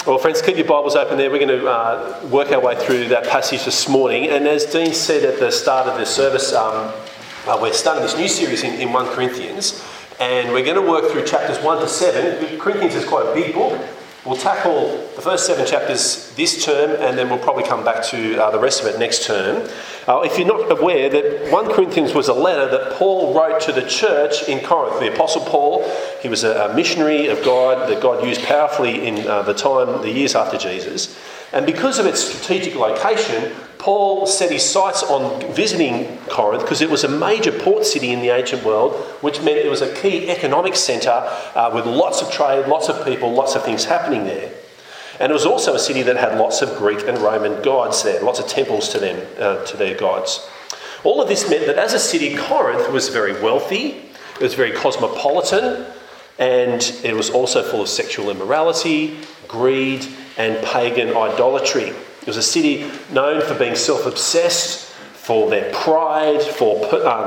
Well, friends, keep your Bibles open there. We're going to work our way through that passage this morning. And as Dean said at the start of the service, we're starting this new series in 1 Corinthians. And we're going to work through chapters 1 to 7. Corinthians is quite a big book. We'll tackle the first 7 chapters this term, and then we'll probably come back to the rest of it next term. If you're not aware, that 1 Corinthians was a letter that Paul wrote to the church in Corinth. The Apostle Paul, he was a missionary of God that God used powerfully in the years after Jesus. And because of its strategic location, Paul set his sights on visiting Corinth because it was a major port city in the ancient world, which meant it was a key economic centre with lots of trade, lots of people, lots of things happening there. And it was also a city that had lots of Greek and Roman gods there, lots of temples to them, to their gods. All of this meant that as a city, Corinth was very wealthy, it was very cosmopolitan, and it was also full of sexual immorality, greed, and pagan idolatry. It was a city known for being self-obsessed, for their pride, for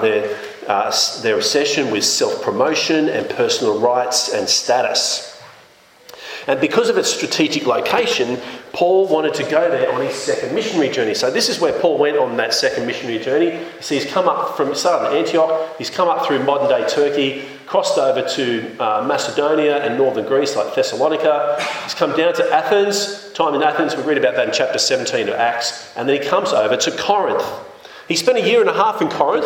their obsession with self-promotion and personal rights and status. And because of its strategic location, Paul wanted to go there on his second missionary journey. So this is where Paul went on that second missionary journey. You see, he's come up from, started in Antioch, he's come up through modern-day Turkey, crossed over to Macedonia and northern Greece, like Thessalonica. He's come down to Athens, time in Athens, we read about that in chapter 17 of Acts, and then he comes over to Corinth. He spent 1.5 years in Corinth,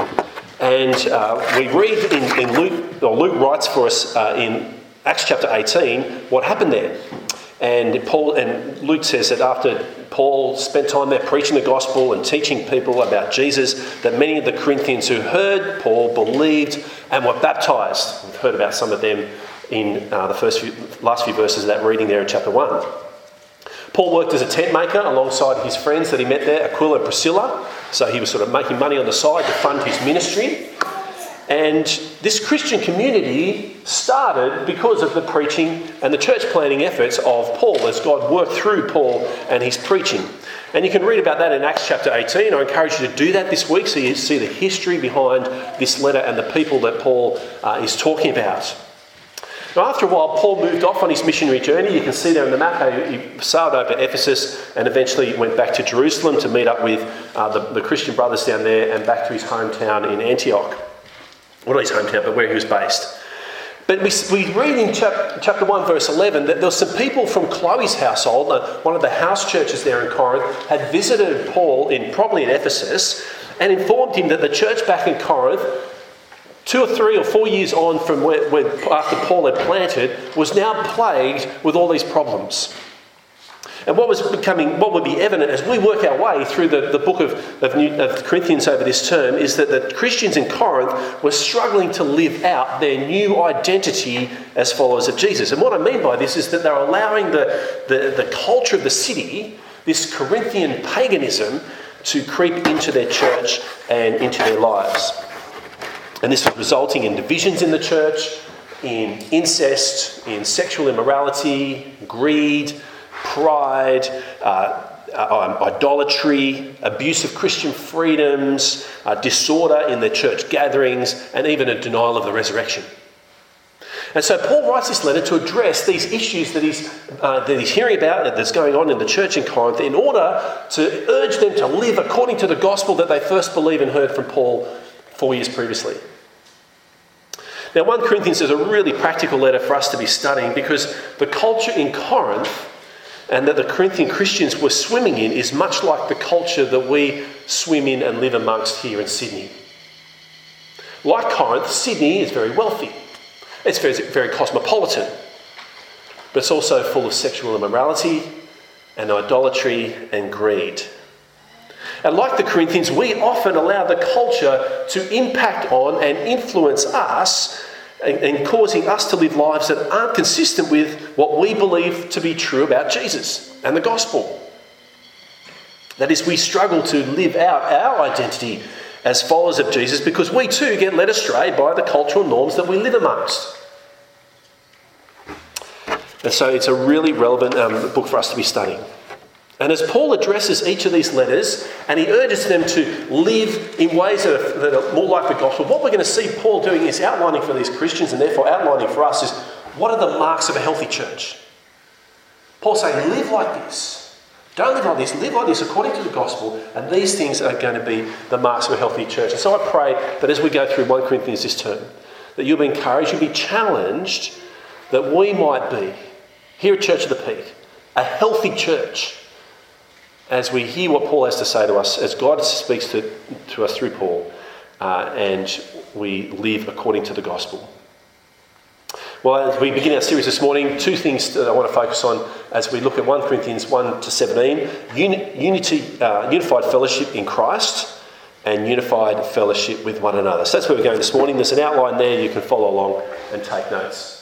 and we read in Luke writes for us in Acts chapter 18 what happened there. And Luke says that after Paul spent time there preaching the gospel and teaching people about Jesus, that many of the Corinthians who heard Paul believed and were baptised. We've heard about some of them in the last few verses of that reading there in chapter 1. Paul worked as a tent maker alongside his friends that he met there, Aquila and Priscilla. So he was sort of making money on the side to fund his ministry. And this Christian community started because of the preaching and the church planting efforts of Paul as God worked through Paul and his preaching. And you can read about that in Acts chapter 18. I encourage you to do that this week so you see the history behind this letter and the people that Paul is talking about. Now, after a while, Paul moved off on his missionary journey. You can see there in the map how he sailed over Ephesus and eventually went back to Jerusalem to meet up with the Christian brothers down there and back to his hometown in Antioch. Well, not his hometown, but where he was based. But we read in chapter 1, verse 11, that there were some people from Chloe's household, one of the house churches there in Corinth, had visited Paul, probably in Ephesus, and informed him that the church back in Corinth, 2 or 3 or 4 years on from after Paul had planted, was now plagued with all these problems. And what would be evident as we work our way through the book of Corinthians over this term is that the Christians in Corinth were struggling to live out their new identity as followers of Jesus. And what I mean by this is that they're allowing the culture of the city, this Corinthian paganism, to creep into their church and into their lives. And this was resulting in divisions in the church, in incest, in sexual immorality, greed, pride, idolatry, abuse of Christian freedoms, disorder in the church gatherings, and even a denial of the resurrection. And so Paul writes this letter to address these issues that he's hearing about, that's going on in the church in Corinth, in order to urge them to live according to the gospel that they first believed and heard from Paul 4 years previously. Now, 1 Corinthians is a really practical letter for us to be studying because the culture in Corinth and that the Corinthian Christians were swimming in is much like the culture that we swim in and live amongst here in Sydney. Like Corinth, Sydney is very wealthy. It's very, very cosmopolitan. But it's also full of sexual immorality and idolatry and greed. And like the Corinthians, we often allow the culture to impact on and influence us and causing us to live lives that aren't consistent with what we believe to be true about Jesus and the gospel. That is, we struggle to live out our identity as followers of Jesus because we too get led astray by the cultural norms that we live amongst. And so it's a really relevant book for us to be studying. And as Paul addresses each of these letters and he urges them to live in ways that are more like the gospel, what we're going to see Paul doing is outlining for these Christians and therefore outlining for us is what are the marks of a healthy church? Paul's saying, live like this. Don't live like this. Live like this according to the gospel. And these things are going to be the marks of a healthy church. And so I pray that as we go through 1 Corinthians this term, that you'll be encouraged, you'll be challenged, that we might be, here at Church of the Peak, a healthy church, as we hear what Paul has to say to us, as God speaks to us through Paul, and we live according to the gospel. Well, as we begin our series this morning, two things that I want to focus on as we look at 1 Corinthians 1 to 17. Unified fellowship in Christ and unified fellowship with one another. So that's where we're going this morning. There's an outline there. You can follow along and take notes.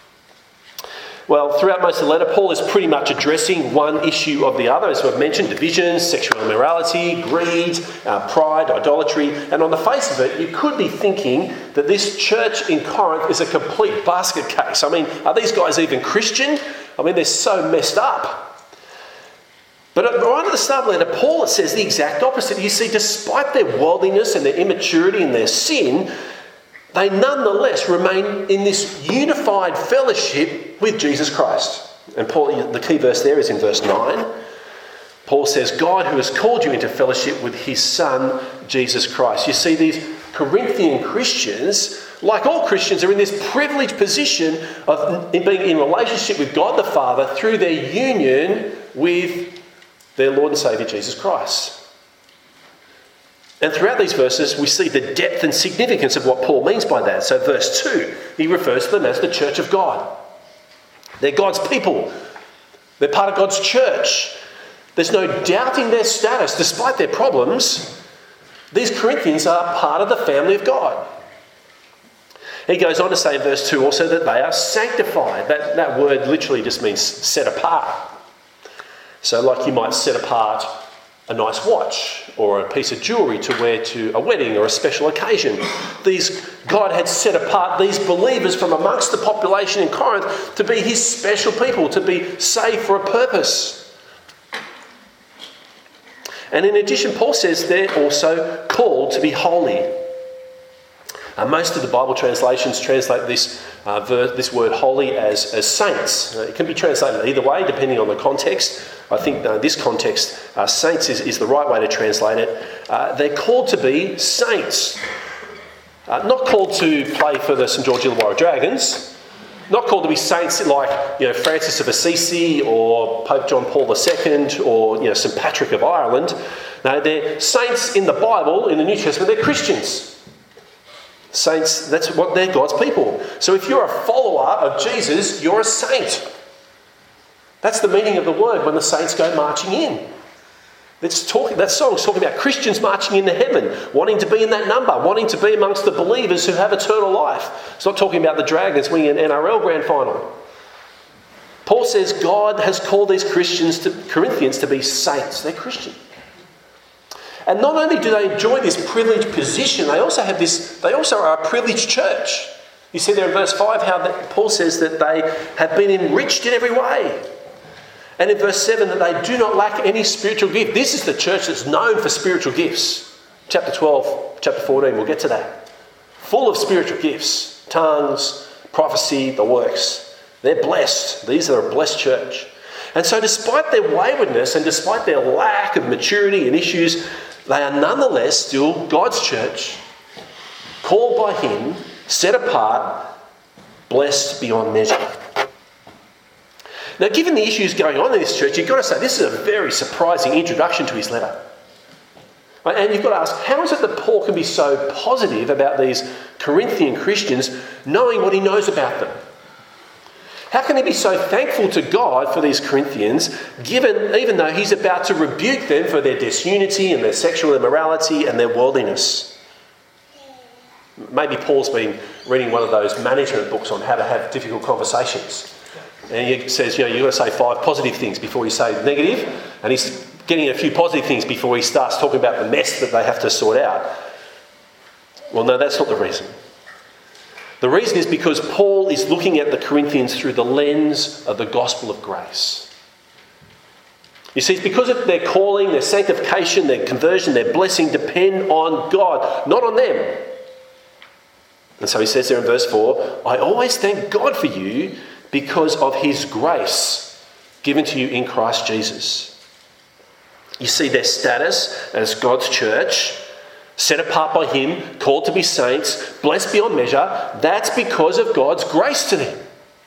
Well, throughout most of the letter, Paul is pretty much addressing one issue of the other, as we've mentioned: divisions, sexual immorality, greed, pride, idolatry. And on the face of it, you could be thinking that this church in Corinth is a complete basket case. I mean, are these guys even Christian? I mean, they're so messed up. But right at the start of the letter, Paul says the exact opposite. You see, despite their worldliness and their immaturity and their sin, they nonetheless remain in this unified fellowship with Jesus Christ. And Paul, the key verse there is in verse 9. Paul says, God who has called you into fellowship with his Son, Jesus Christ. You see, these Corinthian Christians, like all Christians, are in this privileged position of being in relationship with God the Father through their union with their Lord and Saviour, Jesus Christ. And throughout these verses, we see the depth and significance of what Paul means by that. So verse 2, he refers to them as the church of God. They're God's people. They're part of God's church. There's no doubting their status. Despite their problems, these Corinthians are part of the family of God. He goes on to say in verse 2 also that they are sanctified. That word literally just means set apart. So like you might set apart a nice watch or a piece of jewellery to wear to a wedding or a special occasion. God had set apart these believers from amongst the population in Corinth to be his special people, to be saved for a purpose. And in addition, Paul says they're also called to be holy. Most of the Bible translations translate this word holy as saints. It can be translated either way, depending on the context. I think this context, saints is the right way to translate it. They're called to be saints. Not called to play for the St George Illawarra Dragons. Not called to be saints like Francis of Assisi or Pope John Paul II or St Patrick of Ireland. No, they're saints in the Bible, in the New Testament. They're Christians. Saints, that's what they're God's people. So if you're a follower of Jesus, you're a saint. That's the meaning of the word when the saints go marching in. That song's talking about Christians marching into heaven, wanting to be in that number, wanting to be amongst the believers who have eternal life. It's not talking about the Dragons winning an NRL grand final. Paul says God has called these Corinthians to be saints. They're Christian. And not only do they enjoy this privileged position, they also are a privileged church. You see there in verse 5 how Paul says that they have been enriched in every way. And in verse 7 that they do not lack any spiritual gift. This is the church that's known for spiritual gifts. Chapter 12, chapter 14, we'll get to that. Full of spiritual gifts, tongues, prophecy, the works. They're blessed. These are a blessed church. And so despite their waywardness and despite their lack of maturity and issues, they are nonetheless still God's church, called by him, set apart, blessed beyond measure. Now, given the issues going on in this church, you've got to say this is a very surprising introduction to his letter. And you've got to ask, how is it that Paul can be so positive about these Corinthian Christians knowing what he knows about them? How can he be so thankful to God for these Corinthians, even though he's about to rebuke them for their disunity and their sexual immorality and their worldliness? Maybe Paul's been reading one of those management books on how to have difficult conversations. And he says, you've got to say 5 positive things before you say negative. And he's getting a few positive things before he starts talking about the mess that they have to sort out. Well, no, that's not the reason. The reason is because Paul is looking at the Corinthians through the lens of the gospel of grace. You see, it's because of their calling, their sanctification, their conversion, their blessing depend on God, not on them. And so he says there in verse 4, I always thank God for you because of his grace, given to you in Christ Jesus. You see their status as God's church, set apart by him, called to be saints, blessed beyond measure. That's because of God's grace to them.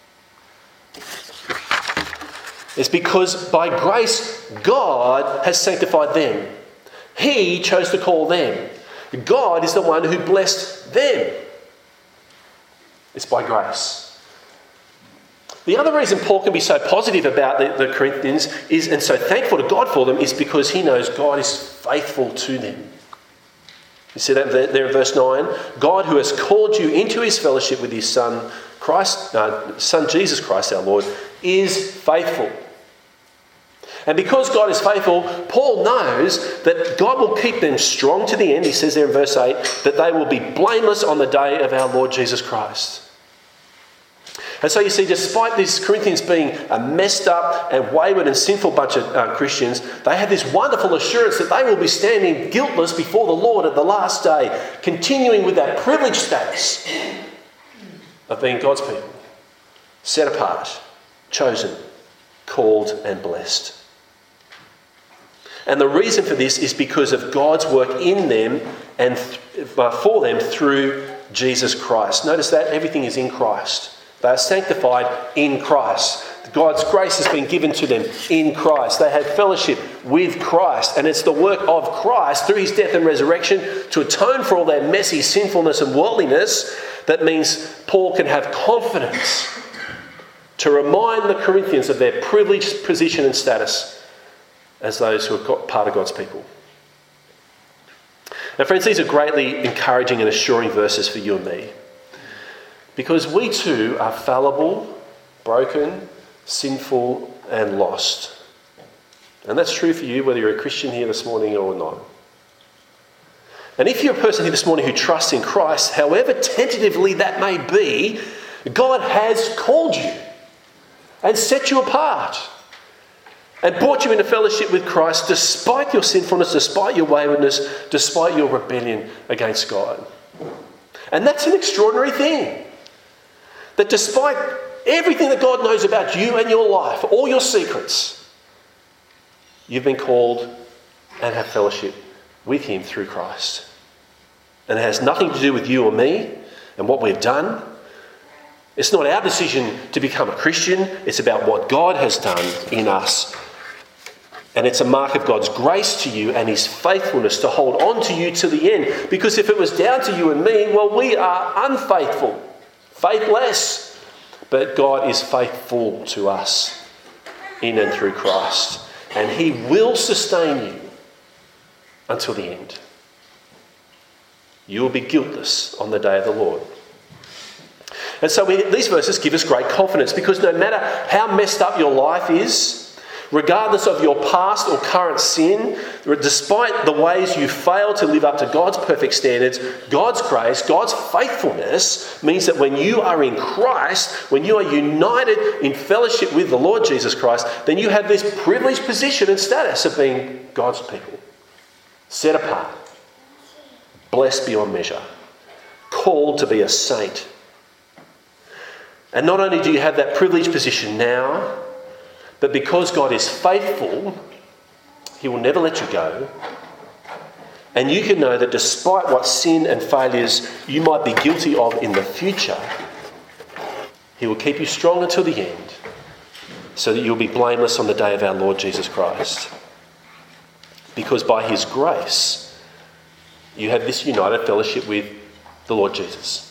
It's because by grace, God has sanctified them. He chose to call them. God is the one who blessed them. It's by grace. The other reason Paul can be so positive about the Corinthians is, and so thankful to God for them, is because he knows God is faithful to them. You see that there in verse 9? God, who has called you into his fellowship with his Son, Son Jesus Christ our Lord, is faithful. And because God is faithful, Paul knows that God will keep them strong to the end. He says there in verse 8 that they will be blameless on the day of our Lord Jesus Christ. And so you see, despite these Corinthians being a messed up and wayward and sinful bunch of Christians, they have this wonderful assurance that they will be standing guiltless before the Lord at the last day, continuing with that privileged status of being God's people, set apart, chosen, called and blessed. And the reason for this is because of God's work in them and for them through Jesus Christ. Notice that everything is in Christ. They are sanctified in Christ. God's grace has been given to them in Christ. They have fellowship with Christ. And it's the work of Christ through his death and resurrection to atone for all their messy sinfulness and worldliness. That means Paul can have confidence to remind the Corinthians of their privileged position and status as those who are part of God's people. Now, friends, these are greatly encouraging and assuring verses for you and me. Because we too are fallible, broken, sinful, and lost. And that's true for you whether you're a Christian here this morning or not. And if you're a person here this morning who trusts in Christ, however tentatively that may be, God has called you and set you apart and brought you into fellowship with Christ despite your sinfulness, despite your waywardness, despite your rebellion against God. And that's an extraordinary thing. That despite everything that God knows about you and your life, all your secrets, you've been called and have fellowship with him through Christ. And it has nothing to do with you or me and what we've done. It's not our decision to become a Christian. It's about what God has done in us. And it's a mark of God's grace to you and his faithfulness to hold on to you to the end. Because if it was down to you and me, well, we are unfaithful, faithless. But God is faithful to us in and through Christ. And he will sustain you until the end. You will be guiltless on the day of the Lord. And so these verses give us great confidence, because no matter how messed up your life is, regardless of your past or current sin, despite the ways you fail to live up to God's perfect standards, God's grace, God's faithfulness means that when you are in Christ, when you are united in fellowship with the Lord Jesus Christ, then you have this privileged position and status of being God's people, set apart, blessed beyond measure, called to be a saint. And not only do you have that privileged position now, but because God is faithful, he will never let you go. And you can know that despite what sin and failures you might be guilty of in the future, he will keep you strong until the end, so that you'll be blameless on the day of our Lord Jesus Christ. Because by his grace, you have this united fellowship with the Lord Jesus.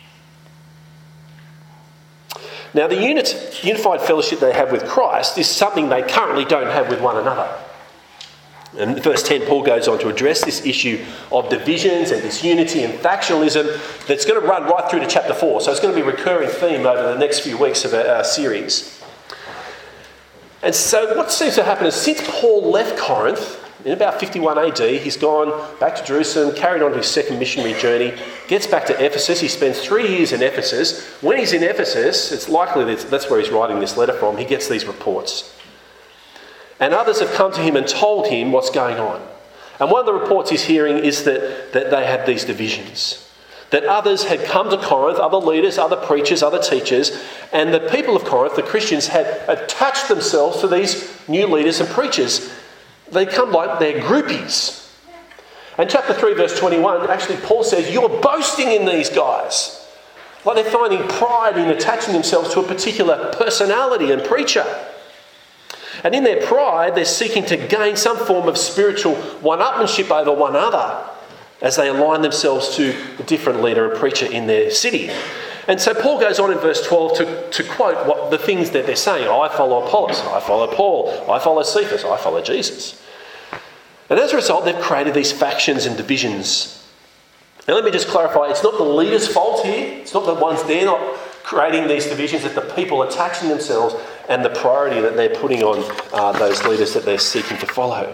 Now, the unified fellowship they have with Christ is something they currently don't have with one another. And in verse 10, Paul goes on to address this issue of divisions and disunity and factionalism that's going to run right through to chapter 4. So it's going to be a recurring theme over the next few weeks of our series. And so what seems to happen is, since Paul left Corinth in about 51 AD, he's gone back to Jerusalem, carried on his second missionary journey, gets back to Ephesus. He spends 3 years in Ephesus. When he's in Ephesus, it's likely that's where he's writing this letter from, he gets these reports. And others have come to him and told him what's going on. And one of the reports he's hearing is that they have these divisions. that others had come to Corinth, other leaders, other preachers, other teachers, and the people of Corinth, the Christians, had attached themselves to these new leaders and preachers. They come like their groupies. And chapter 3, verse 21, actually Paul says, you're boasting in these guys. Like they're finding pride in attaching themselves to a particular personality and preacher. And in their pride, they're seeking to gain some form of spiritual one-upmanship over one another as they align themselves to a different leader and preacher in their city. And so Paul goes on in verse 12 to quote what the things that they're saying. I follow Apollos, I follow Paul, I follow Cephas, I follow Jesus. And as a result, they've created these factions and divisions. Now let me just clarify, it's not the leader's fault here. It's not the ones, they're not creating these divisions, it's the people attaching themselves and the priority that they're putting on those leaders that they're seeking to follow.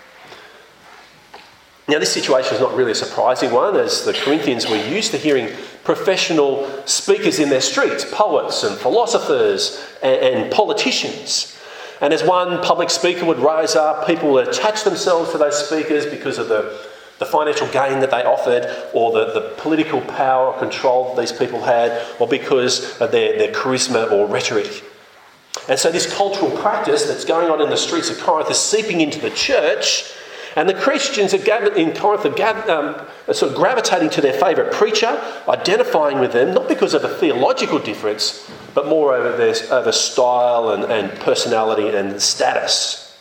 Now this situation is not really a surprising one, as the Corinthians were used to hearing professional speakers in their streets, poets and philosophers and politicians. And as one public speaker would rise up, people would attach themselves to those speakers because of the financial gain that they offered, or the political power or control that these people had, or because of their charisma or rhetoric. And so this cultural practice that's going on in the streets of Corinth is seeping into the church, and the Christians in Corinth are sort of gravitating to their favourite preacher, identifying with them, not because of a theological difference, but more over style and personality and status.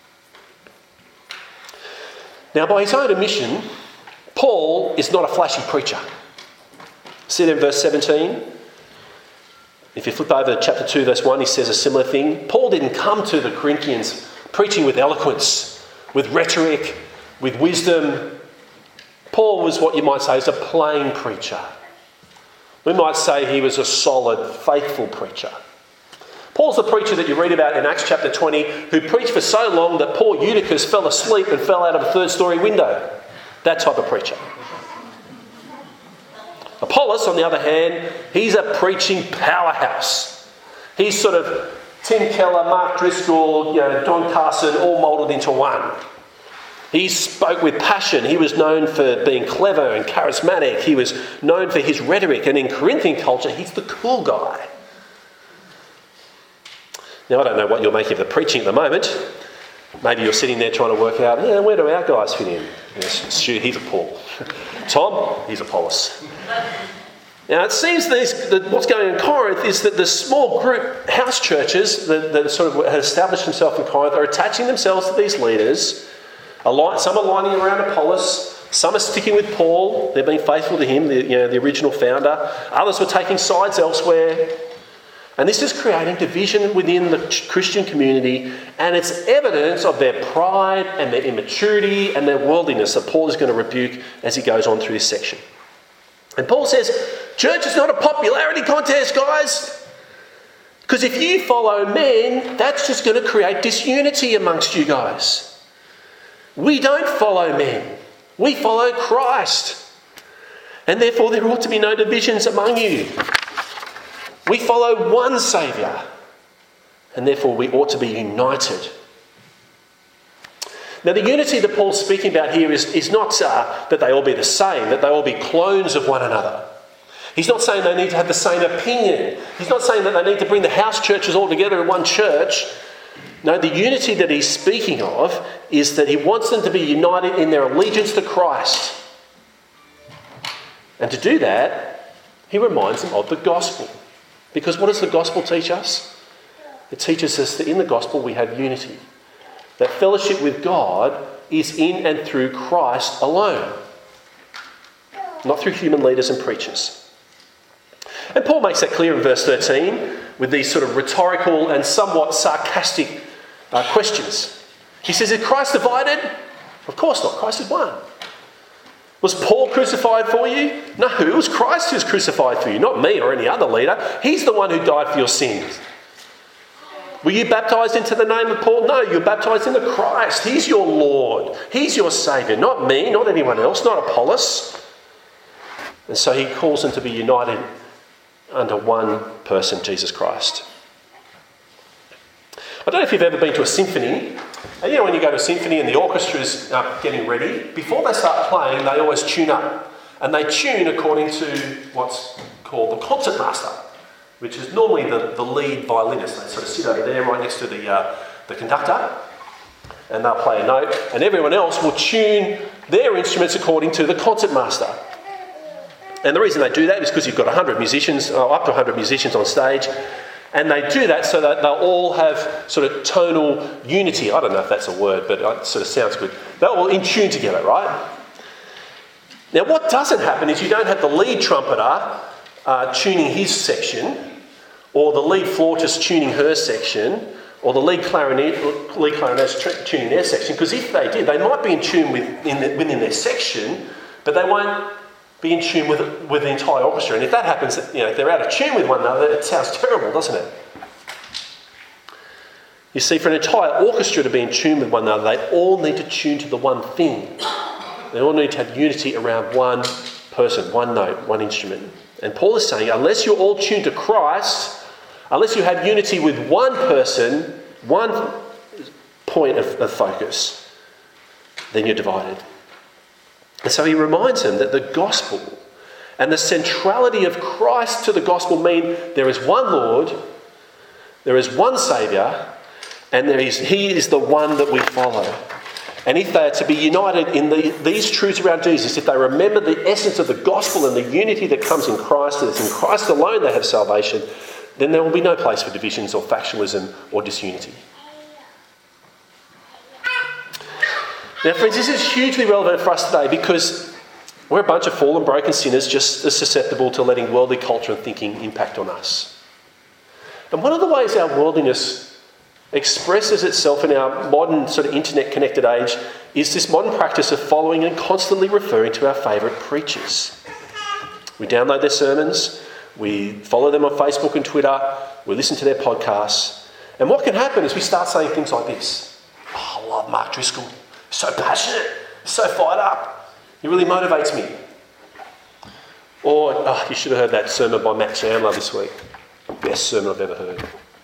Now, by his own admission, Paul is not a flashy preacher. See there in verse 17? If you flip over to chapter 2, verse 1, he says a similar thing. Paul didn't come to the Corinthians preaching with eloquence, with rhetoric, with wisdom. Paul was what you might say is a plain preacher. We might say he was a solid, faithful preacher. Paul's the preacher that you read about in Acts chapter 20 who preached for so long that poor Eutychus fell asleep and fell out of a third-story window. That type of preacher. Apollos, on the other hand, he's a preaching powerhouse. He's sort of Tim Keller, Mark Driscoll, Don Carson, all moulded into one. He spoke with passion. He was known for being clever and charismatic. He was known for his rhetoric. And in Corinthian culture, he's the cool guy. Now, I don't know what you're making of the preaching at the moment. Maybe you're sitting there trying to work out, where do our guys fit in? Yes, Stu, he's a Paul. Tom, he's Apollos. Now, it seems that what's going on in Corinth is that the small group house churches that sort of had established themselves in Corinth are attaching themselves to these leaders. Some are lining around Apollos. Some are sticking with Paul. They're being faithful to him, the original founder. Others were taking sides elsewhere. And this is creating division within the Christian community, and it's evidence of their pride and their immaturity and their worldliness that Paul is going to rebuke as he goes on through this section. And Paul says, church is not a popularity contest, guys. Because if you follow men, that's just going to create disunity amongst you guys. We don't follow men. We follow Christ. And therefore there ought to be no divisions among you. We follow one Saviour, and therefore we ought to be united. Now, the unity that Paul's speaking about here is not that they all be the same, that they all be clones of one another. He's not saying they need to have the same opinion. He's not saying that they need to bring the house churches all together in one church. No, the unity that he's speaking of is that he wants them to be united in their allegiance to Christ. And to do that, he reminds them of the gospel. Because what does the gospel teach us? It teaches us that in the gospel we have unity. That fellowship with God is in and through Christ alone. Not through human leaders and preachers. And Paul makes that clear in verse 13 with these sort of rhetorical and somewhat sarcastic questions. He says, is Christ divided? Of course not. Christ is one. Was Paul crucified for you? No, it was Christ who's crucified for you, not me or any other leader. He's the one who died for your sins. Were you baptised into the name of Paul? No, you're baptised into Christ. He's your Lord. He's your Saviour, not me, not anyone else, not Apollos. And so he calls them to be united under one person, Jesus Christ. I don't know if you've ever been to a symphony. And when you go to a symphony and the orchestra is getting ready, before they start playing, they always tune up. and they tune according to what's called the concertmaster, which is normally the lead violinist. They sort of sit over there right next to the conductor, and they'll play a note, and everyone else will tune their instruments according to the concertmaster. And the reason they do that is because you've got 100 musicians, up to 100 musicians on stage, and they do that so that they'll all have sort of tonal unity. I don't know if that's a word, but it sort of sounds good. They're all in tune together, right? Now, what doesn't happen is you don't have the lead trumpeter tuning his section, or the lead flautist tuning her section, or the lead clarinetist tuning their section, because if they did, they might be in tune within their section, but they won't be in tune with the entire orchestra. And if that happens, if they're out of tune with one another, it sounds terrible, doesn't it? You see, for an entire orchestra to be in tune with one another, they all need to tune to the one thing. They all need to have unity around one person, one note, one instrument. And Paul is saying, unless you're all tuned to Christ, unless you have unity with one person, one point of focus, then you're divided. And so he reminds them that the gospel and the centrality of Christ to the gospel mean there is one Lord, there is one Saviour, and he is the one that we follow. And if they are to be united in these truths around Jesus, if they remember the essence of the gospel and the unity that comes in Christ, that it's in Christ alone they have salvation, then there will be no place for divisions or factionalism or disunity. Now, friends, this is hugely relevant for us today because we're a bunch of fallen, broken sinners just as susceptible to letting worldly culture and thinking impact on us. And one of the ways our worldliness expresses itself in our modern sort of internet-connected age is this modern practice of following and constantly referring to our favourite preachers. We download their sermons, we follow them on Facebook and Twitter, we listen to their podcasts, and what can happen is we start saying things like this: "Oh, I love Mark Driscoll. He's so passionate, so fired up. He really motivates me." Or, "Oh, you should have heard that sermon by Matt Chandler this week. Best sermon I've ever heard."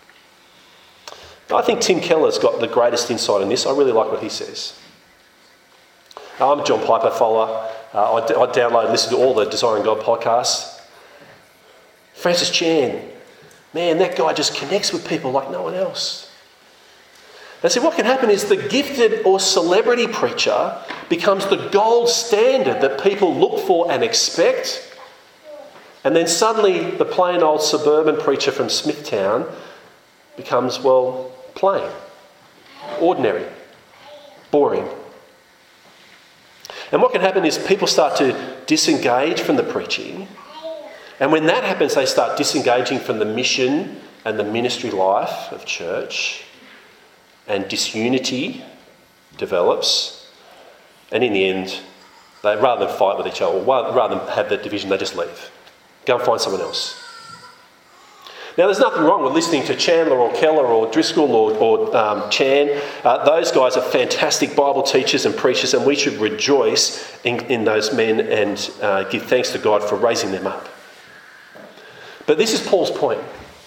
I think Tim Keller's got the greatest insight in this. I really like what he says. I'm a John Piper follower. I download and listen to all the Desiring God podcasts. Francis Chan, man, that guy just connects with people like no one else. And see, what can happen is the gifted or celebrity preacher becomes the gold standard that people look for and expect. And then suddenly the plain old suburban preacher from Smithtown becomes, well, plain, ordinary, boring. And what can happen is people start to disengage from the preaching. And when that happens, they start disengaging from the mission and the ministry life of church. And disunity develops. And in the end, they, rather than fight with each other, or rather than have that division, they just leave. Go and find someone else. Now, there's nothing wrong with listening to Chandler or Keller or Driscoll or Chan. Those guys are fantastic Bible teachers and preachers, and we should rejoice in those men and give thanks to God for raising them up. But this is Paul's point.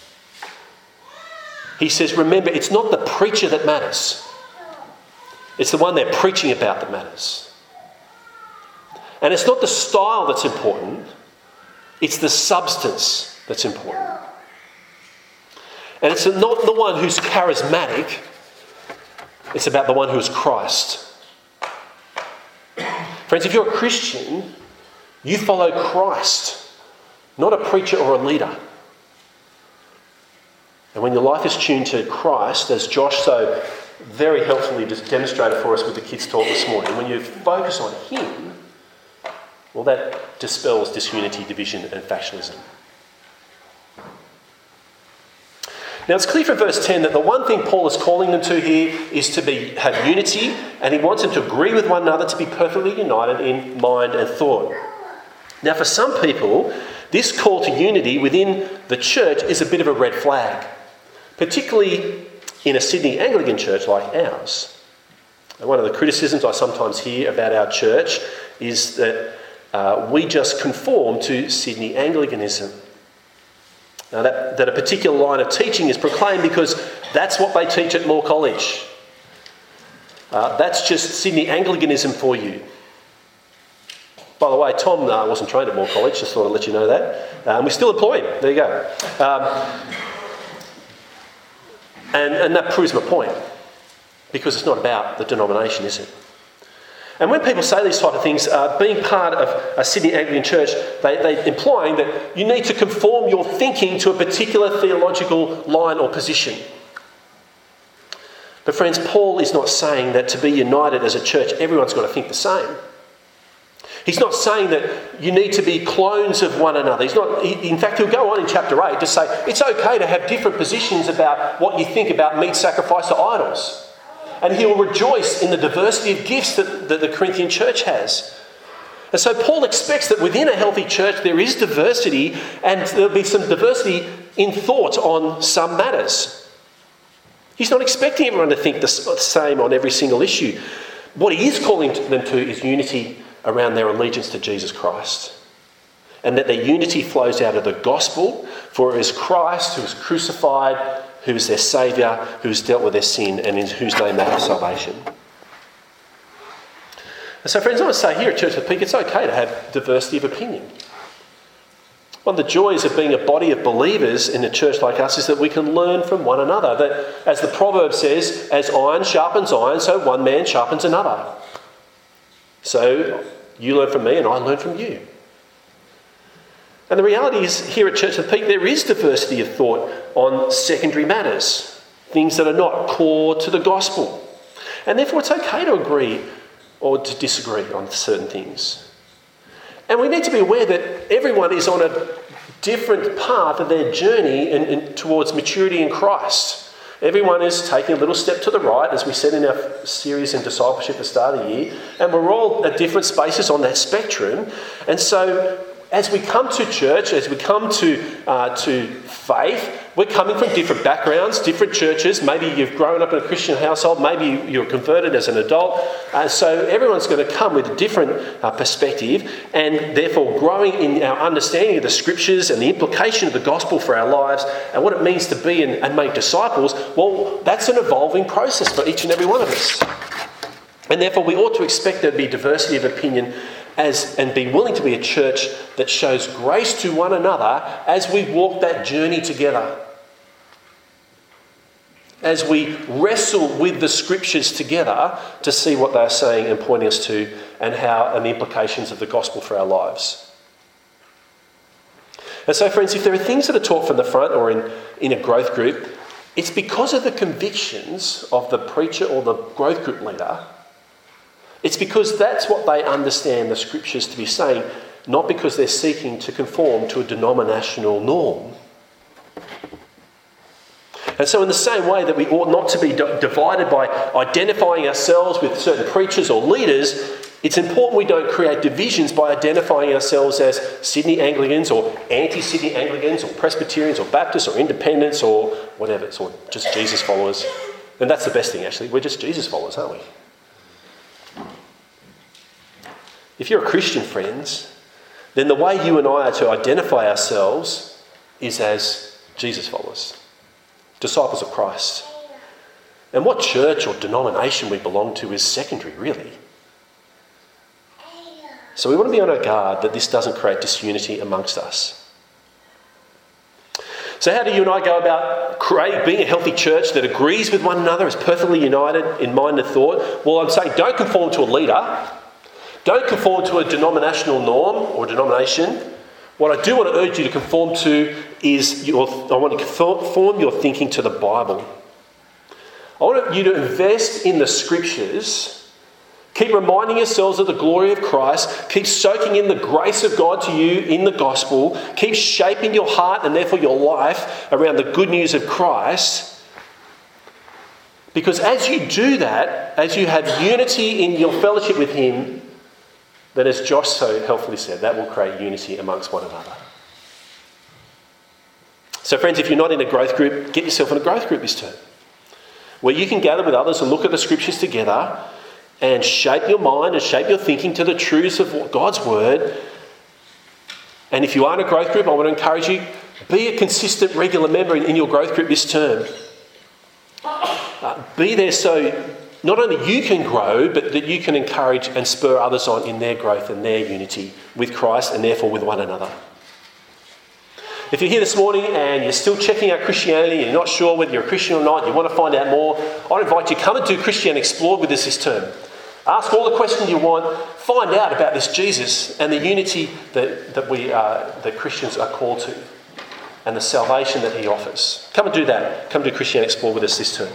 He says, remember, it's not the preacher that matters. It's the one they're preaching about that matters. And it's not the style that's important. It's the substance that's important. And it's not the one who's charismatic. It's about the one who is Christ. Friends, if you're a Christian, you follow Christ, not a preacher or a leader. And when your life is tuned to Christ, as Josh so very helpfully just demonstrated for us with the kids' talk this morning, when you focus on him, well, that dispels disunity, division and factionalism. Now, it's clear from verse 10 that the one thing Paul is calling them to here is to have unity, and he wants them to agree with one another, to be perfectly united in mind and thought. Now, for some people, this call to unity within the church is a bit of a red flag, particularly in a Sydney Anglican church like ours. And one of the criticisms I sometimes hear about our church is that we just conform to Sydney Anglicanism. Now, that a particular line of teaching is proclaimed because that's what they teach at Moore College. That's just Sydney Anglicanism for you. By the way, Tom wasn't trained at Moore College, just thought I'd let you know that. We still employ him. There you go. And that proves my point, because it's not about the denomination, is it? And when people say these type of things, being part of a Sydney Anglican Church, they're implying that you need to conform your thinking to a particular theological line or position. But friends, Paul is not saying that to be united as a church, everyone's got to think the same. He's not saying that you need to be clones of one another. In fact, he'll go on in chapter 8 to say it's okay to have different positions about what you think about meat sacrifice to idols. And he will rejoice in the diversity of gifts that the Corinthian church has. And so Paul expects that within a healthy church there is diversity, and there'll be some diversity in thought on some matters. He's not expecting everyone to think the same on every single issue. What he is calling them to is unity around their allegiance to Jesus Christ. And that their unity flows out of the gospel, for it is Christ who is crucified, who is their saviour, who has dealt with their sin, and in whose name they have salvation. And so friends, I want to say here at Church of the Peak, it's okay to have diversity of opinion. One of the joys of being a body of believers in a church like us is that we can learn from one another. That, as the proverb says, as iron sharpens iron, so one man sharpens another. So you learn from me and I learn from you. And the reality is, here at Church of the Peak, there is diversity of thought on secondary matters, things that are not core to the gospel. And therefore it's okay to agree or to disagree on certain things. And we need to be aware that everyone is on a different path of their journey towards maturity in Christ. Everyone is taking a little step to the right, as we said in our series in discipleship at the start of the year, and we're all at different spaces on that spectrum. And so as we come to church, as we come to faith, we're coming from different backgrounds, different churches. Maybe you've grown up in a Christian household, maybe you're converted as an adult. So everyone's going to come with a different perspective, and therefore growing in our understanding of the scriptures and the implication of the gospel for our lives and what it means to be and make disciples. Well, that's an evolving process for each and every one of us. And therefore we ought to expect there to be diversity of opinion and be willing to be a church that shows grace to one another as we walk that journey together. As we wrestle with the scriptures together to see what they're saying and pointing us to, and the implications of the gospel for our lives. And so friends, if there are things that are taught from the front or in a growth group, it's because of the convictions of the preacher or the growth group leader. It's because that's what they understand the scriptures to be saying, not because they're seeking to conform to a denominational norm. And so in the same way that we ought not to be divided by identifying ourselves with certain preachers or leaders, it's important we don't create divisions by identifying ourselves as Sydney Anglicans or anti-Sydney Anglicans or Presbyterians or Baptists or Independents or whatever, or just Jesus followers. And that's the best thing, actually. We're just Jesus followers, aren't we? If you're a Christian, friends, then the way you and I are to identify ourselves is as Jesus followers, disciples of Christ. And what church or denomination we belong to is secondary, really. So we want to be on our guard that this doesn't create disunity amongst us. So how do you and I go about being a healthy church that agrees with one another, is perfectly united in mind and thought? Well, I'm saying don't conform to a leader. Don't conform to a denominational norm or denomination. What I do want to urge you to conform to is, I want to conform your thinking to the Bible. I want you to invest in the scriptures. Keep reminding yourselves of the glory of Christ. Keep soaking in the grace of God to you in the gospel. Keep shaping your heart and therefore your life around the good news of Christ. Because as you do that, as you have unity in your fellowship with him, then as Josh so helpfully said, that will create unity amongst one another. So friends, if you're not in a growth group, get yourself in a growth group this term, where you can gather with others and look at the scriptures together and shape your mind and shape your thinking to the truths of God's word. And if you are in a growth group, I want to encourage you, be a consistent, regular member in your growth group this term. Be there so not only you can grow, but that you can encourage and spur others on in their growth and their unity with Christ and therefore with one another. If you're here this morning and you're still checking out Christianity and you're not sure whether you're a Christian or not, you want to find out more, I invite you to come and do Christianity Explored with us this term. Ask all the questions you want, find out about this Jesus and the unity that Christians are called to and the salvation that he offers. Come and do that. Come do Christianity Explored with us this term.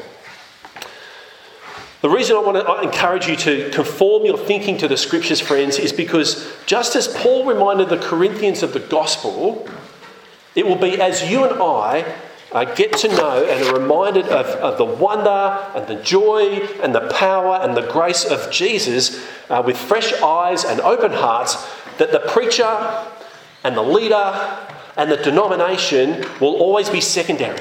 The reason I want to encourage you to conform your thinking to the Scriptures, friends, is because just as Paul reminded the Corinthians of the gospel, it will be as you and I get to know and are reminded of the wonder and the joy and the power and the grace of Jesus with fresh eyes and open hearts, that the preacher and the leader and the denomination will always be secondary.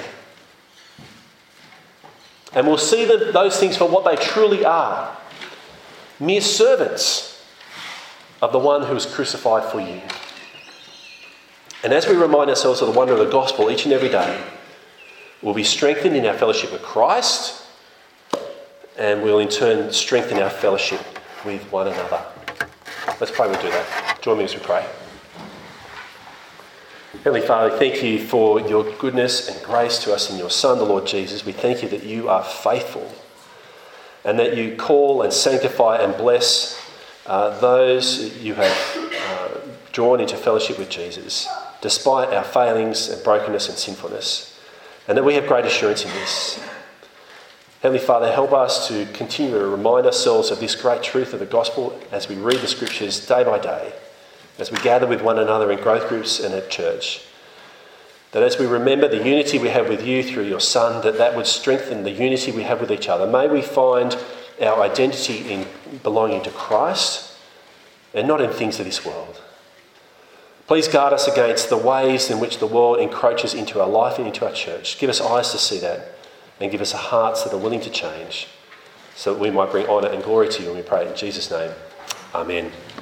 And we'll see those things for what they truly are. Mere servants of the one who was crucified for you. And as we remind ourselves of the wonder of the gospel each and every day, we'll be strengthened in our fellowship with Christ, and we'll in turn strengthen our fellowship with one another. Let's pray, we'll do that. Join me as we pray. Heavenly Father, thank you for your goodness and grace to us in your Son, the Lord Jesus. We thank you that you are faithful and that you call and sanctify and bless those you have drawn into fellowship with Jesus, despite our failings and brokenness and sinfulness, and that we have great assurance in this. Heavenly Father, help us to continue to remind ourselves of this great truth of the gospel as we read the Scriptures day by day, as we gather with one another in growth groups and at church. That as we remember the unity we have with you through your Son, that would strengthen the unity we have with each other. May we find our identity in belonging to Christ and not in things of this world. Please guard us against the ways in which the world encroaches into our life and into our church. Give us eyes to see that and give us hearts that are willing to change so that we might bring honour and glory to you, and we pray in Jesus' name. Amen.